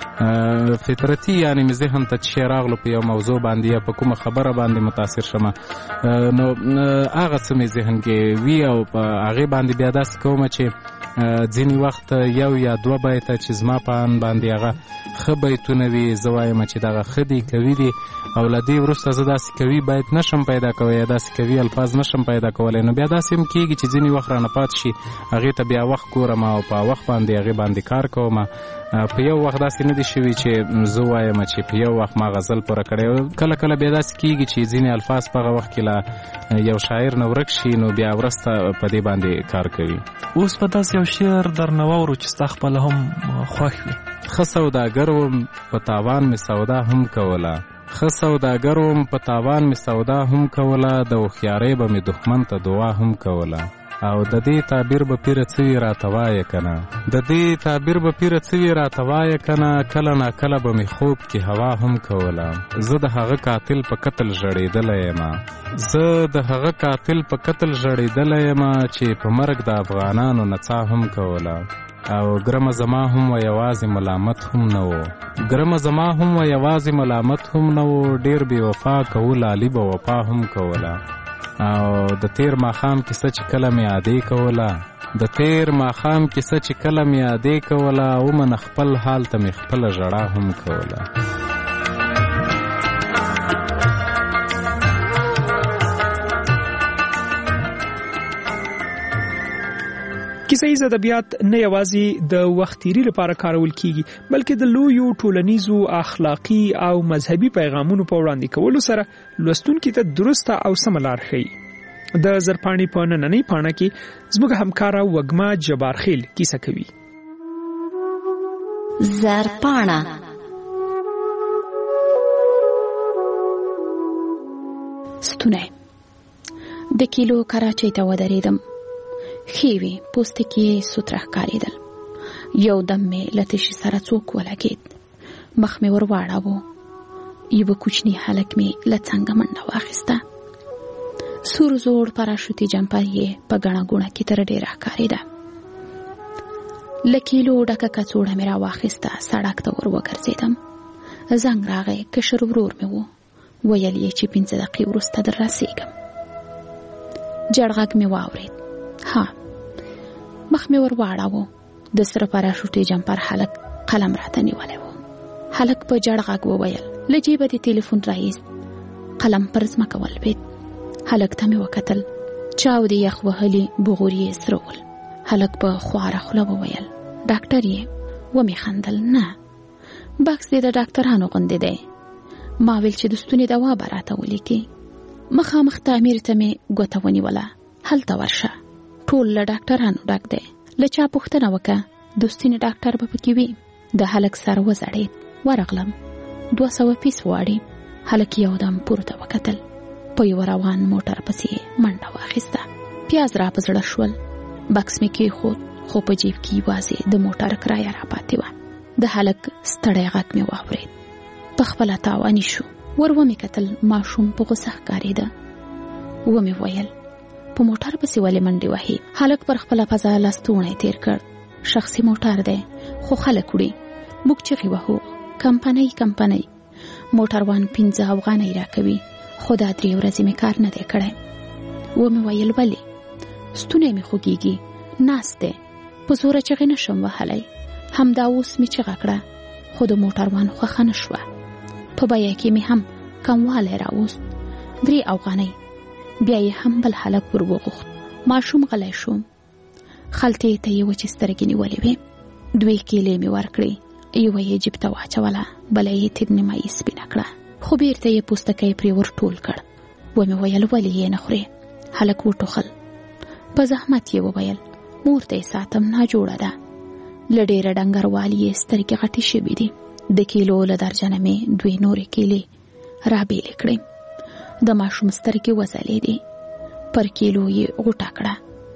فطرتي یعنې مې ذهن ته چې راغلو په یو موضوع باندې یا په کومه خبره باندې متاثر شمه، نو هغه څه مې ذهن کې وي او په هغې باندې بیا داسې کومه چې ځینې وخت یو یا دوه بیته چې زما په ان باندې هغه ښه بیتونه وي، زه وایم چې دغه ښه دي، قوي دي، او له دې وروسته زه داسې قوي بیت نشم پیدا کوی یا داسې قوي الفاظ نشم پیدا کولی، نو بیا داسې هم کېږي چې ځینې وخت رانه پاتې شي، هغې ته بیا وخت ګورم او په وخت باندې هغې باندې کار کوم. په یو وخت داسې نه دي شوي چې زه وایم چې په یو وخت ما غزل پوره کړی. کله کله بیا داسې کېږي چې ځینې الفاظ په هغه وخت کې له یو شاعر نه ورک شي، نو بیا وروسته په دې باندې کار کوي. اوس په داسې یو شعر درنه واورو چې ستا خپله هم خوښ وي. ښه سوداګر وم په تاوان مې سودا هم کوله، ښه سوداګر وم په تاوان مې سودا هم کوله، د هوښیارۍ به مې دښمن ته دعا هم کوله. او د دې تعبیر به پیره څه وي راته وایه که نه، د دې تعبیر به پیره څه وي راته وایه که نه، کله ناکله به مې خوب کې هوا هم کوله. زه د هغه قاتل په قتل ژړېدلی یم، زه د هغه قاتل په قتل ژړېدلی یم چې په مرګ د افغانانو نڅا هم کوله. او ګرمه زما هم و یوازې ملامت هم نه و، ګرمه زما هم و یوازې ملامت هم نه و، ډېر بې وفا کول علي به وفا هم کوله. او د تیر ماښام کیسه چې کله مې عادي کوله، د تیر ماښام کیسه چې کله مې یادې کوله ومنه خپل حال ته مې خپله ژړا هم کوله. کیسه ییز ادبیات نه یوازې د وخت تیری لپاره کارول کیږي بلکې د لویو ټولنیزو اخلاقی او مذهبي پیغامونو په وړاندې کولو سره لوستونکو ته درسته او سمه لار ښیي. د زرپاڼې په نننۍ پاڼه کې زموږ همکاره وګما جبارخیل کیسه کوي. زرپاڼه ستونه د کیلو کراچۍ ته ودرېدم. خیوی پوستکی سوتره ښکارېدل. یو دم مې له تشي سره څوک ولګېد. مخ مې ور واړاوه. یوه کوچني هلک مې له څنګه منډه واخیسته. سور زوړ پاراشوتي جمپر یې په ګڼه ګوڼه کې تر ډېره ښکارېده. له کیلو ډکه کڅوړه مې راواخیسته. سړک ته ور وګرځېدم. زنګ راغی. کشر ورور مې و. ویل یې چې 5 دقیقې وروسته در رسېږم. جړ غږ مې واورېد. ها مخ مې ور واړاوه. د سره پاراشوټي جمپر هلک قلم راته نیولی و. هلک په جړ غږ وویل له جیبه دې ټلیفون راایست. قلم پر ځمکه ولوېد. هلک ته مې وکتل. چاودې یخ وهلي بغور یې سره ول. هلک په خواره خوله وویل ډاکټر یې؟ ومې خندل. نه بکس دې د ډاکټرانو غوندې دی. ما ویل چې د ستوني دوا به راته ولیکې. مخامخ تعمیر ته مې ګوته ونیوله. هلته ورشه ټول له ډاکټرانو ډک دی. له چا پوښتنه وکړه د ستوني ډاکټر به پکې وي. د هلک سر وځړېد. ورغلم. 200 پیس واړي. هلک یو دم پورته وکتل. په یو روان موټر پسې منډه واخیسته. پیاز را په زړه شول. بکس مې کېښود خو په جیب کې یوازې د موټر کرایه را پاتې وه. د هلک ستړی غږ مې واورېد. په خپله تاواني شو. ور ومې کتل. ماشوم په غوسه ښکارېده. ومې ویل په موټر پسې ولې منډې وهي؟ هلک پر خپله پزه لستوڼی تیر کړ. شخصي موټر دی خو خلک وړي. موږ چغې وهو کمپنۍ کمپنۍ. موټروان 15 افغانۍ راکوي خو دا 3 ورځې مې کار نه دی کړی. ومې ویل ولې؟ ستونی مې خوږېږي. ناست دی. په زوره چغې نشم وهلی. همدا اوس مې چغه کړه خو د موټروان خوښه نه شوه. په بیه کې مې هم کموالی راوست. 3 افغانۍ. بیا یې هم بل هلک ور وغوښت. ماشوم غلی شو. خلطې ته یې وچې سترګې نیولې وې. 2 کیلې مې ورکړې. یوه یې جیب ته واچوله. بله یې تیر نیمایي سپینه کړه. خو بیرته یې پوستکی پرې ور ټول کړ. ومې ویل ولې یې نه خورې؟ هلک وټوخل. په زحمت یې وویل مور ته یې ساتم ناجوړه ده. له ډېره ډنګروالي یې سترګې غټې شوې دي. د کیلو له درجنه مې 2 نورې کیلې رابېلې کړې. د ماشوم سترګې وځلېدې. پر کیلو یې غوټه کړه.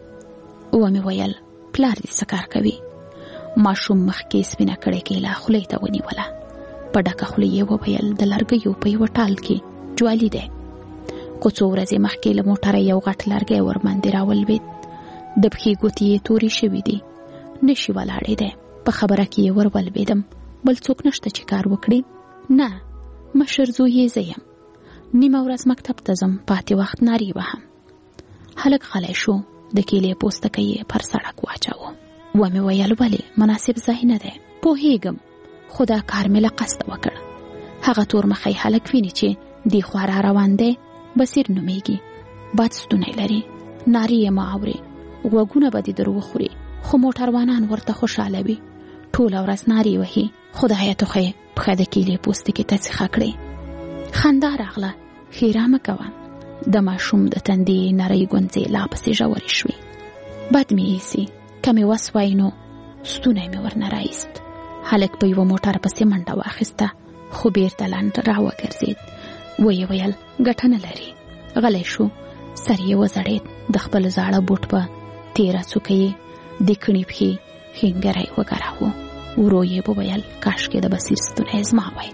ومې ویل پلار دې څه کار کوي؟ ماشوم مخکې سپینه کړې کیله خولې ته ونیوله. په ډکه خوله یې وویل د لرګیو په یوه ټال کې جوالي دی. خو څو ورځې مخکې له موټره یو غټ لرګی ورباندې راولوېد. د پښې ګوتې یې تورې شوي دي. نشي ولاړېدی. په خبره کې یې ور ولوېدم. بل څوک نشته چې کار وکړي؟ نه مشر زوی یې زه یم. نیمه ورځ مکتب ته ځم. پاتې وخت نارې وهم. هلک غلی شو. د کیلې پوستکی یې پر سړک واچاوه. ومې ویل ولې؟ مناسب ځای نه دی. پوهېږم خو دا کار مې له قصده وکړ. هغه تور مخی هلک ویني چې دی خوا را روان دی. بصیر نومیږي. بد ستونی لري. نارې یې مه اورې. غوږونه به دې در وخوري. خو موټروانان ورته خوشحاله وي. ټوله ورځ نارې وهي. خدایه ټوخی پښه د کیلې پوستکي ته څیخه کړې. خندا راغله. ښیرا مه کوه. د ماشوم د تندې نرۍ ګونځې لا پسې ژورې شوې. بد مې ایسي. که مې وس وای نو ستونی مې ورنه رایست. هلک په یوه موټر پسې منډه واخیسته خو بیرته لنډ راوګرځېد. ویې ویل ګټه نه لري. غلی شو. سر یې وځړېد. د خپل زاړه بوټ په تېره څوکه یې د کڼې پښې ښینګری وګراوه. ورو یې وویل کاشکې د بصیر ستونی زما وای.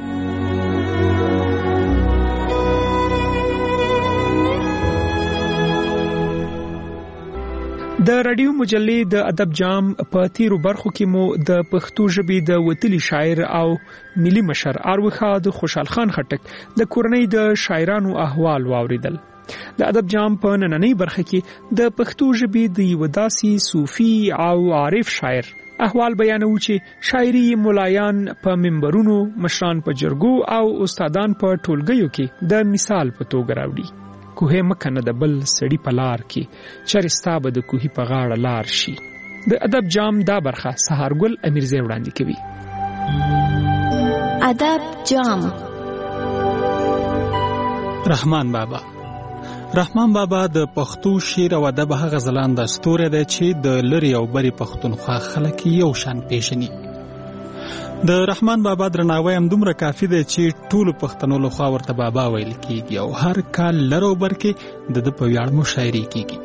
د رادیو مجلې د ادب جام په تیرو برخو کې مو د پښتو ژبې د وتلي شاعر او ملي مشر اروخا د خوشحال خان خټک د کورنۍ د شاعرانو احوال واوریدل. د ادب جام په نننۍ برخه کې د پښتو ژبې د یو داسې صوفي او عارف شاعر احوال بیانو چې شاعري ملایان په منبرونو، مشران په جرګو او استادان په ټولګیو کې د مثال په توګه راوړي. کوه مکنه د بل سړی په لار کې چرستا به د کوهي په غاړه لار شي. د ادب جام دا برخه سهارګل امیرزی وړاندې کوي. ادب جام. رحمان بابا د پښتو شعر او ادب هغه ځلانده ستوری دی چې د لرې او برې پښتونخوا خلک یو شان پیژني. د رحمان بابا درناوی هم دومره کافي دی چې ټولو پښتنو لخوا ورته بابا ویل کېږي او هر کال لر او بر کې د ده په ویاړ مشاعرې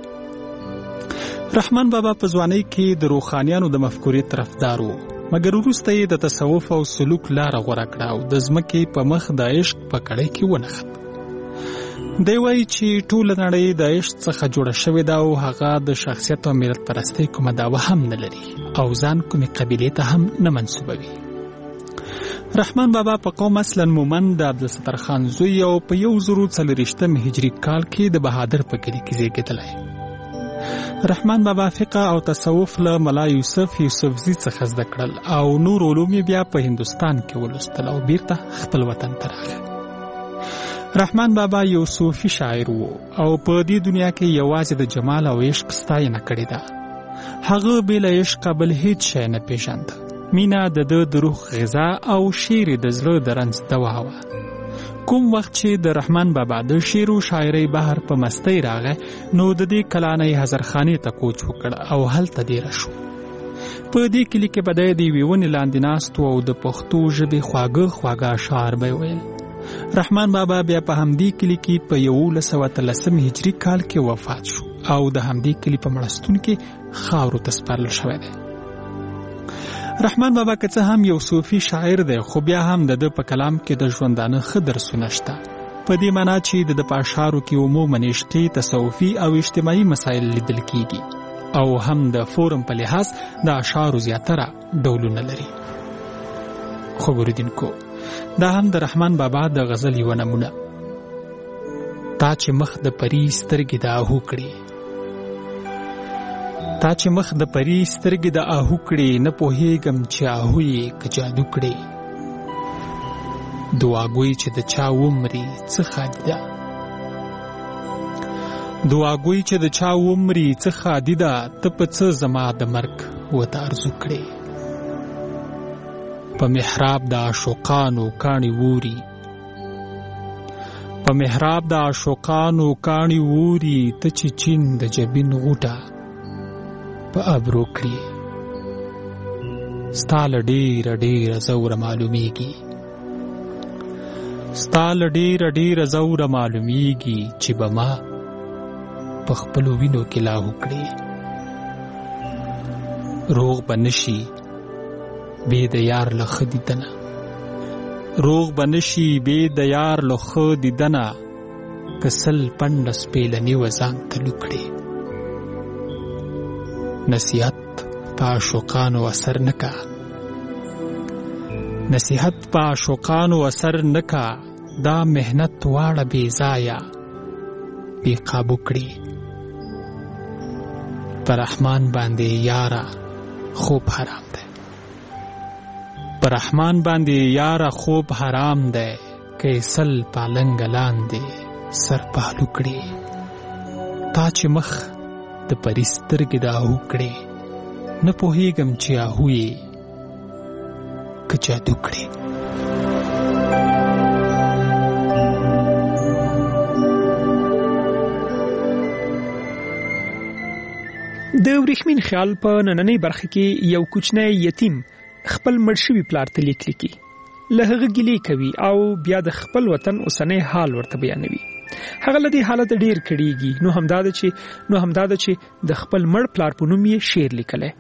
کېږي. رحمان بابا په ځوانۍ کې د روحانیانو د مفکورې طرفدار و، مګر وروسته یې د تصوف او سلوک لاره غوره کړه او د ځمکې په مخ د عشق په کړۍ کې ونښت. دی وایي چې ټوله نړۍ د عشق څخه جوړه شوې ده او هغه د شخصیت او ملت پرستۍ کومه دعوه هم نه لري او ځان کومې قبیلې ته هم نه منسوبوي. رحمان بابا په قوم اصلا مومند د عبدالستار خان زوی او په 1040 هجري کال کې د بهادر په کلي کې زیږېدلی. رحمان بابا فقه او تصوف له ملا یوسف یوسفزي څخه زده کړل او نور علوم بیا په هندوستان کې ولوستل او بیرته خپل وطن ته راغی. رحمان بابا یو صوفي شاعر وو او په دې دنیا کې یوازې د جمال او عشق ستاینه کړې ده. هغه بې له عشقه بل هیڅ شی نه پیژانده. مینه د روح غذا او شعر د زړه د رنځ دوا وه. کوم وخت چې د رحمان بابا د شعر او شاعرۍ بهر په مستی راغی نو د دې کلانۍ حضرخانې ته کوچ وکړ او هلته ډېره شو. په دې کلي کې به د یوې ونې لاندې ناست او د پښتو ژبې خواږه اشعار به ویل. رحمان بابا بیا په همدې کلي کې په 1113 هجري کال کې وفات شو او د همدې کلي په مړستون کې خاورو ته سپارل شوی دی. رحمان بابا که څه هم یو صوفي شاعر دی خو بیا هم د ده په کلام کې د ژوندانه ښه درسونه شته، په دې معنا چې د په اشعارو کې عموماً عشقي، تصوفي او اجتماعي مسایل لیدل کیږي او هم د فورم په لحاظ د اشعارو زیاتره ډولونه لري. خو ګوریدونکو دا هم د رحمان بابا د غزل یوه نمونه. تا چې مخ د پری سترګې د آهو کړې، تا چې مخ د پری سترګې د آهو کړې، نه پوهېږم چې آهو یې که جادو کړې. دعاګوی چې د چا ومري څه خادي ده، دعاګوی چې د چا ومري څه خادي ده، ته په څه زما د مرګ وته ارزو کړې. په محراب د عاشقانو کاڼي ووري، په محراب د عاشقانو کاڼي ووري، ته چې چین د جبین غوټه په ابرو کړي. ستا له ډېره ډېره زوره معلومیږي، ستا له ډېره ډېره زوره معلومیږي چې به ما په خپلو وینو کې لاهو کړي. روغ به نشي بې د یار له ښه دیدنه، روغ به نشي بې د یار له ښه دیدنه، که سل پنډه سپېلني و ځان ته لوکړې. نصیحت په عاشقانو اثر نه کا، نصیحت په عاشقانو اثر نه کا، دا محنت واړه بې ځایه بې قابو کړي. پر رحمان باندې یاره خوب حرام دی، پر رحمان باندې یاره خوب حرام دی، که سل پالنګ لاندې سر پهلو کړي. تا چې مخ د پری سترګې د آهو کړې، نه پوهېږم چې آهو یې که جادو کړي. د ورېښمین خیال په نننۍ برخه کې یو کوچنی یتیم خپل مړ شوي پلار ته لیک لیکي، له هغه ګیلې کوي او بیا د خپل وطن اوسنی حال ورته بیانوي. هغه له دې حالت ډیر کړيږي، نو همدا ده چې د خپل مړ پلار په نوم یې شعر لیکلی.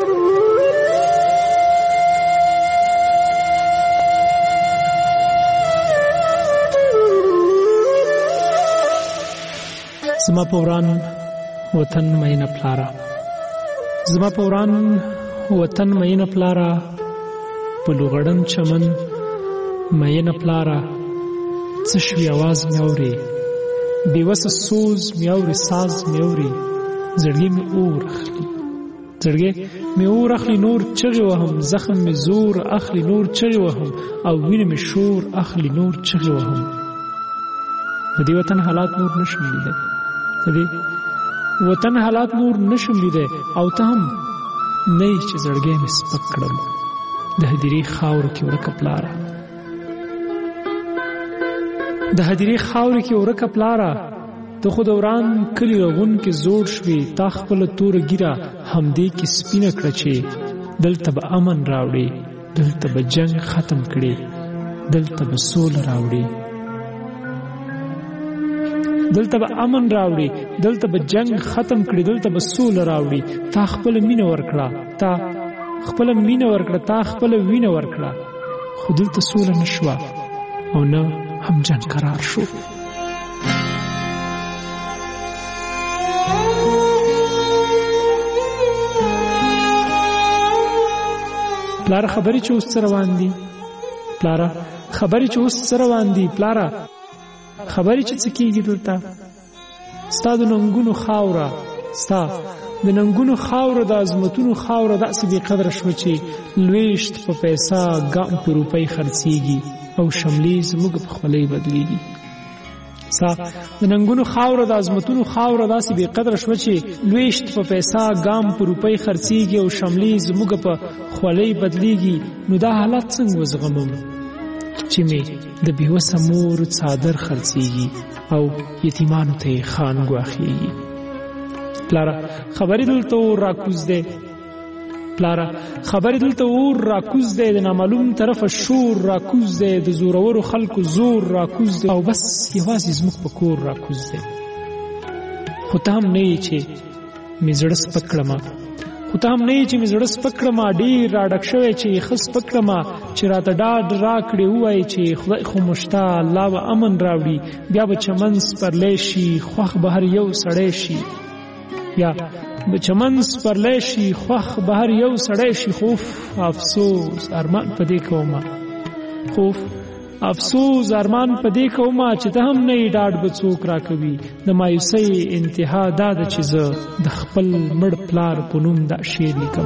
زما پوران وطن مینه پلارا، زما پوران وطن مینه پلارا، په لوغړن چمن مینه پلارا، څه شوي आवाज مې اوري بیوسه سوز میاوري ساز میاوري زړګي می اور اخلي زړګي می اور اخلي نور چغې وهم زخم می زور اخلي نور چغې وهم او وینې می شور اخلي نور چغې وهم د دې وطن حالات نور نشم لیدای د دې وطن حالات نور نشم لیدای او ته هم نه چې زړګي می سپک کړم د هدیرې خاور کې ورکه پلاره د هدیرې خاور کې ورکه پلاره د خو دوران کلی رغون کې زوړ شوي تا خپل تور ګیره همدې کې سپینه کړه چې دلته به امن راوړي دلته به جنگ ختم کړي دلته به سوله راوړي دلته به امن راوړي دلته به جنگ ختم کړي دلته به سوله راوړي تا خپل مینه ورکړه تا خپل مینه ورکړه تا خپل وینه ورکړه خو دلته سوله نشوه او نه هم جنگ قرار شو پلاره خبرې چې اوس څه روان دي پلاره خبرې چې اوس څه روان دي پلاره خبرې چې څه کېږي دلته ستا د ننګونو خاوره ستا د ننګونو خاوره د عظمتونو خاوره داسې بې قدره شوه چې لویشت په پیسه ګام په روپۍ خرڅېږي او شملې زموږ په خولۍ بدلېږي ستا د ننګونو خاوره د عظمتونو خاوره داسې بې قدره شوه چې لویشت په پیسه ګام په روپۍ خرڅېږي او شملې زموږ په خولۍ بدلېږي نو دا حالت څنګه وزغمم چې مې د بېوسه مور څادر خرڅېږي او یتیمانو ته یې خان ګواښېږي پلاره خبرې دلته اور راکوز دی پلاره خبرې دلته اور راکوز دی د نامعلوم طرفه شور راکوز دی د زورورو خلکو زور راکوز دی او بس یوازې زموږ په کور راکوز دی خو ته هم نه یې چې مې زړه سپک کړمه خو ته هم نه یې چې مې زړه سپک کړمه ډېر راډک شوی چې ښه سپک کړمه چې راته ډاډ راکړې ووایي چې خدای خو مو شته الله به امن راوړي بیا به چمن سپرلی شي خوښ به هر یو سړی شي یا به چمن سپرلی شي خوښ به هر یو سړی شي خوف افسوس ارمان په دې کومه خوف افسوس ارمان په دې کومه چې ته هم نه یې ډاډ به څوک راکوي د مایوسۍ انتها دا ده چې زه د خپل مړ پلار په نوم دا شعر لیکم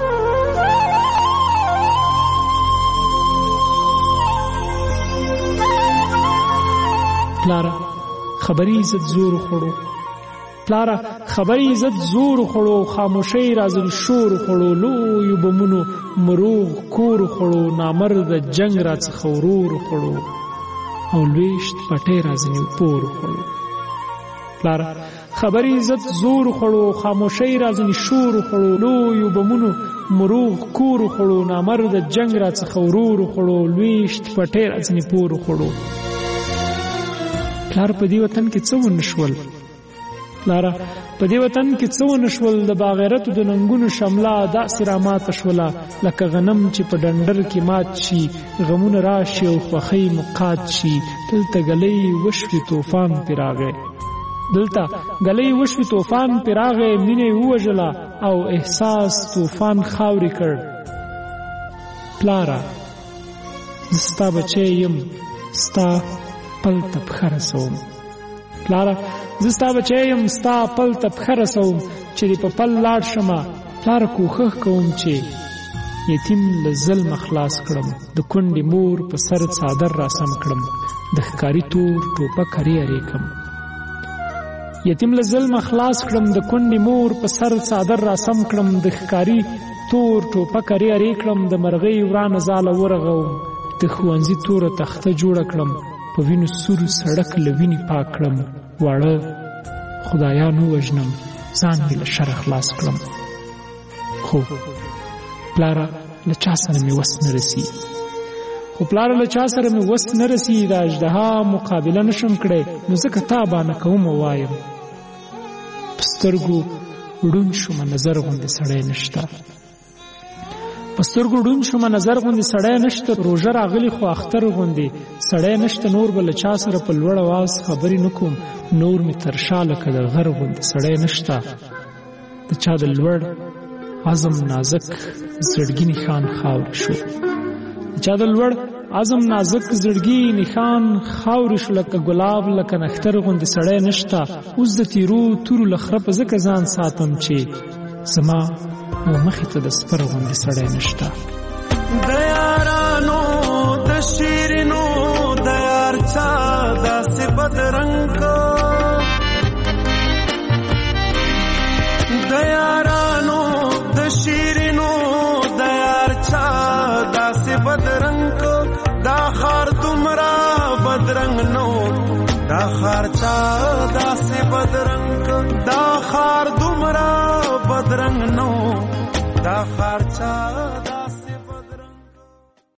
پلاره خبرې عزت زور خوړو پلاره خبرې عزت زور خوړو خاموشۍ رازل شور خوړو لویو بمونو مروغ کور خوړو نامرد جنگ راڅخه ورور خوړو او لویشت پټۍ رازنې پور خوړو پلاره خبرې عزت زور خوړو خاموشۍ رازنې شور خوړو لویو بمونو مروغ کور خوړو نامرد جنگ راڅخه ورور خوړو لویشت پټۍ رازنې پور خوړو پلاره په دې وطن کې څه ونشول لاره په دې وطن کې څه ونشول د باغیرتو د ننګونو شمله داسې راماته شوله لکه غنم چې په ډنډر کې مات شي غمونه راشي او خوښۍ مقات شي دلته ګلۍ وشوې طوفان پرې راغی دلته ګلۍ وشوې طوفان پرې راغی مینه یې ووژله او احساس طوفان خاورې کړ پلاره زه ستا بچی یم ستا پل ته پښه رسوم پلاره زه ستا بچی یم ستا پل ته پښه رسوم چې دې په پل لاړ شمه پلاره کوښښ کوم چې یتیم له ظلمه خلاص کړم د کونډې مور په سر څادر راسم کړم د ښکاري تور ټوپک هرې هرې کړم یتیم له ظلمه خلاص کړم د کونډې مور په سر څادر راسم کړم د ښکاري تور ټوپک هرې هرې کړم د مرغۍ ورانه ځاله ورغوم د ښوونځي توره تخته جوړه کړم په وینو سور سړک له وینې پاک کړم واړه خدایان ووژنم ځان مې له شره خلاص کړم خو پلاره له چا سره مې وس نه رسي خو پلاره له چا سره مې وس نه رسي د اژدها مقابله نشم کړی نو ځکه تا بانه کوم وایم په سترګو ړوند شومه نظر غوندې سړی نشته په سترګو ړوند شومه نظر غوندې سړی نشته روژه راغلي خو اختر غوندې سړی نشته نور به له چا سره په لوړ اواز خبرې نه کوم نور مې تر شا لکه د غر غوندې سړی نشته د چا د لوړ عزم نازک زړګي نښان خاورې شو د چا د لوړ عزم نازک زړګي نښان خاورې شو لکه ګلاب لکه نختر غوندې سړی نشته اوس د تیرو تورو له خره په ځکه ځان ساتم چې زما مخې ته د سپر غوندې سړی نشته د یارانو د شیرینو د یار چا داسې بدرنګ د یارانو د شیرینو د یار چا داسې بدرنګ